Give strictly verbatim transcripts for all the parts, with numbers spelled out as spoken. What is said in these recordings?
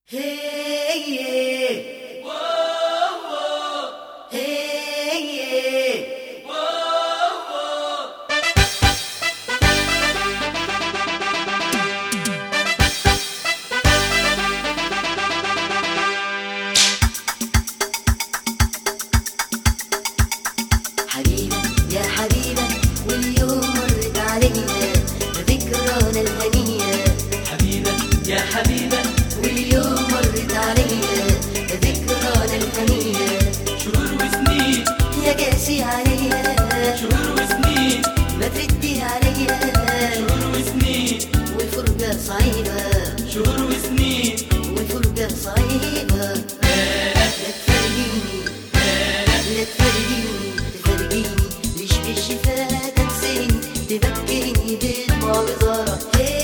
Hey yeah, whoa whoa, hey yeah, whoa whoa. حبيبة يا حبيبة واليوم مرت علينا ذكرانا الهنية. حبيبة يا حبيبة واليوم مرت علينا ذكرانا الهنية. شهور وسنين يا قاسي عليا شهور وسنين ما تردي عليا شهور وسنين والفرقة صعيبة شهور وسنين والفرقة صعيبة. لا تفرقيني لا تفرقيني تفرقيني ليش بالشفاة تنسيني تذكريني بدموع وزارة.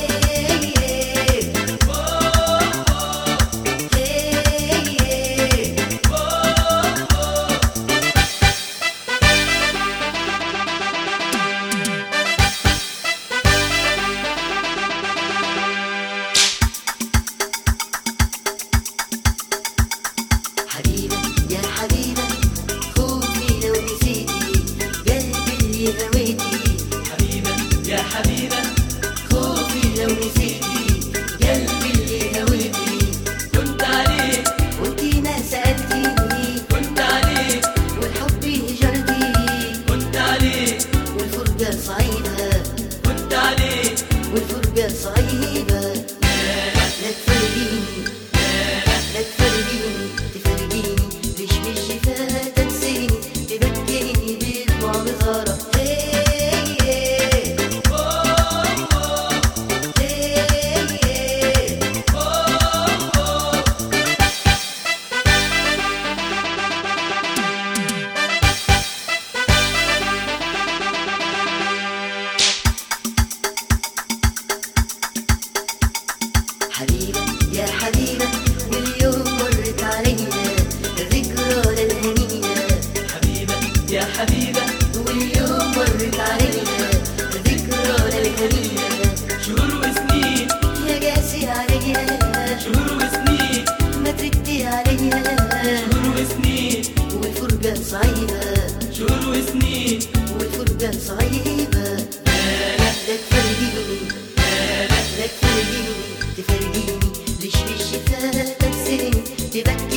حبيبة يا حبيبة خوفي لو نسيتي قلبي اللي هويتي. حبيبة يا حبيبة خوفي لو نسيتي قلبي اللي هويتي. كنت عليه وانتي ما سألتيني كنت عليه والحب هجرتي كنت عليه والفرقة صعيبة كنت عليه والفرقة صعيبة. لا تفرقيني لا تفرقيني تفرقيني ليش بالشفاة تنسيني تذكريني بدموع وزارة. حبيبة يا حبيبة واليوم مرت علينا ذكرانا الهنية. حبيبة يا حبيبة واليوم مرت علينا ذكرانا الهنية. شهور وسنين يا قاسي عليا شهور وسنين ما تردي عليا شهور وسنين والفرقة صعيبة شهور وسنين والفرقة صعيبة. لا تفرقيني لا تفرقيني تفرقيني ليش بالشفاة تنسيني تذكريني